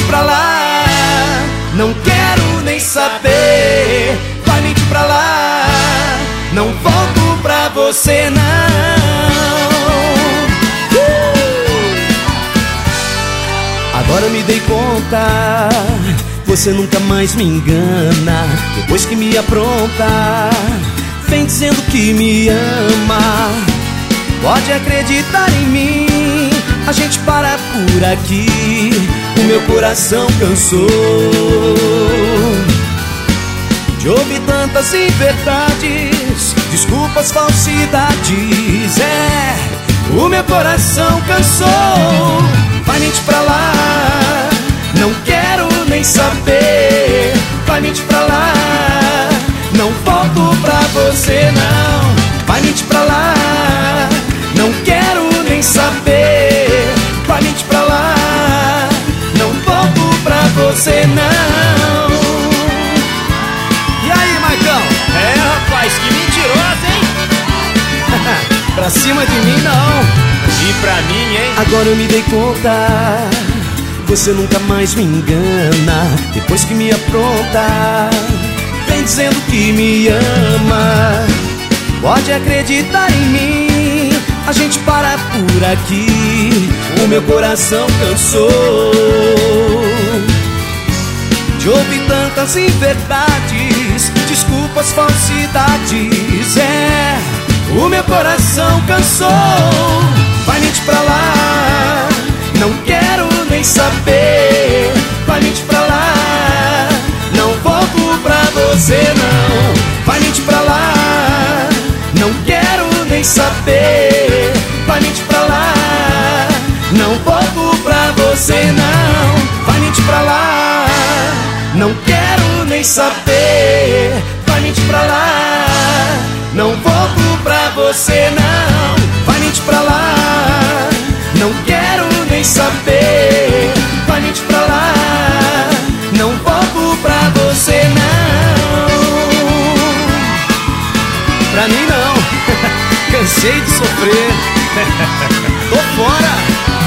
pra lá, não quero nem saber. Vai mentir pra lá, não volto pra você não. Agora eu me dei conta, você nunca mais me engana. Depois que me apronta, vem dizendo que me ama. Pode acreditar em mim, a gente para por aqui. O meu coração cansou de ouvir tantas inverdades, desculpas, falsidades. O meu coração cansou. Vai mentir pra lá, não quero nem saber. Vai mentir pra lá, não volto pra você não. Vai mentir pra lá, não quero nem saber. Vai mentir pra lá, não volto pra você não. E aí, Maicão? Rapaz, que mentirosa, hein? Pra cima de mim não. E pra mim, hein? Agora eu me dei conta, você nunca mais me engana. Depois que me apronta, vem dizendo que me ama. Pode acreditar em mim, a gente para por aqui. O meu coração cansou de ouvir tantas inverdades, desculpas, falsidades. O meu coração cansou. Vai mentir pra lá, não quero nem saber. Vai mentir pra lá, não volto pra você não. Vai mentir pra lá, não quero nem saber. Vai mentir pra lá, não volto pra você não. Vai mentir pra lá, não quero nem saber. Vai mentir pra lá, não volto pra você não. Vai mentir pra lá, não quero nem saber. Vai mentir pra lá, não volto pra você não. Pra mim não. Cansei de sofrer. Tô fora.